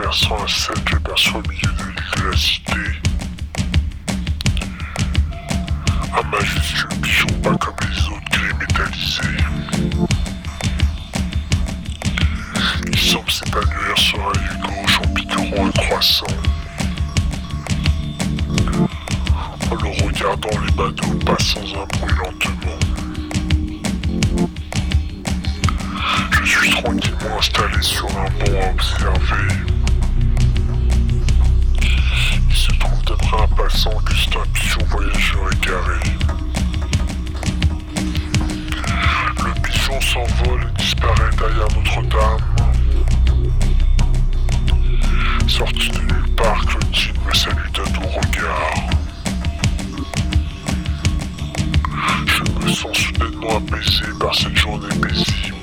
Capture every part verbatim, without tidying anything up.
traversant un sel, j'aperçois au milieu de l'île de la cité un majestueux pigeon pas comme les autres, gris métallisé. Il semble s'épanouir sur un œil gauche en piqûrant un croissant. En le regardant, les badauds passent sans un bruit lentement. Je suis tranquillement installé sur un banc à observer. Il se trouve d'après un passant que c'est un pigeon voyageur égaré. Le pigeon s'envole et disparaît derrière Notre-Dame. Sorti de nulle part, Clotilde me salue d'un doux regard. Je me sens soudainement apaisé par cette journée paisible.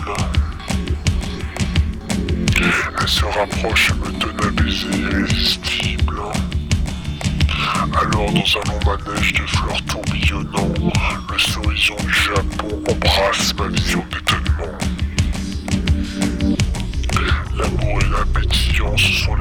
Elle se rapproche et me donne un baiser irrésistible. Alors, dans un long manège de fleurs tourbillonnant, le sourison du Japon embrasse ma vision d'étonnement. L'amour et l'appétillance se sont